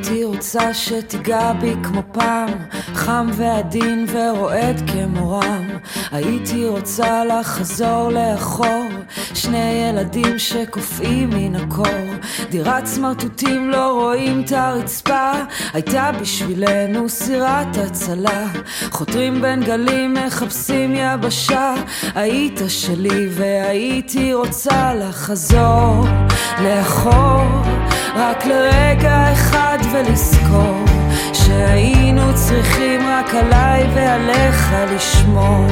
הייתי רוצה שתיגע בי כמו פעם, חם ועדין ורועד כמורם. הייתי רוצה לחזור לאחור, שני ילדים שקופאים מן הקור. דירת סמרטוטים לא רואים את הרצפה, הייתה בשבילנו סירת הצלה. חותרים בין גלים מחפשים יבשה, היית שלי והייתי רוצה לחזור לאחור, רק לרגע אחד ולזכור שהיינו צריכים רק עליי ועליך לשמור.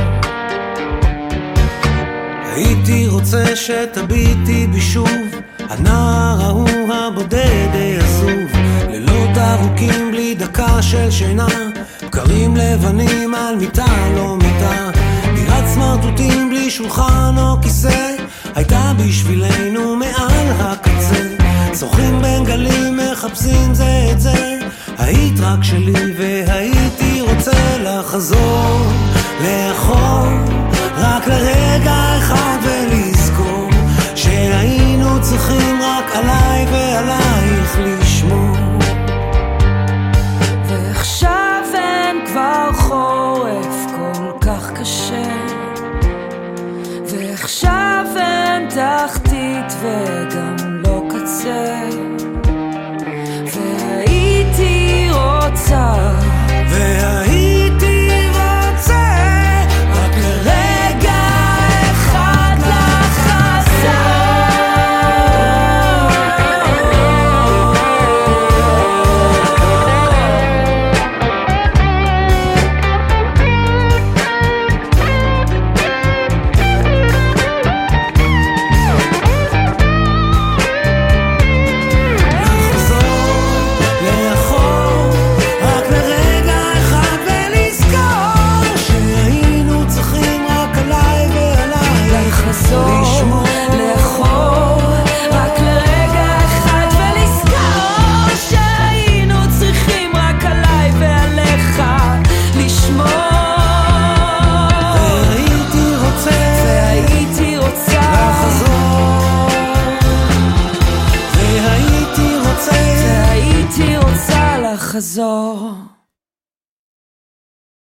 הייתי רוצה שתביטי בי שוב, הנער ההוא הבודד העזוב, לילות ארוכים בלי דקה של שינה, בקרים לבנים על מיטה לא מיטה. דירת סמרטוטים בלי שולחן או כיסא, הייתה בשבילנו מעל הקצה. צוחים בין גלים מחפשים זה את זה, היית רק שלי והייתי רוצה לחזור לאחור, רק לרגע אחד ולזכור שהיינו צריכים רק עליי ועלייך לשמור. ועכשיו אין כבר חורף כל כך קשה, ועכשיו אין תחתית וגם לא קצה. והייתי רוצה רק לרגע אחד לחזור. חזור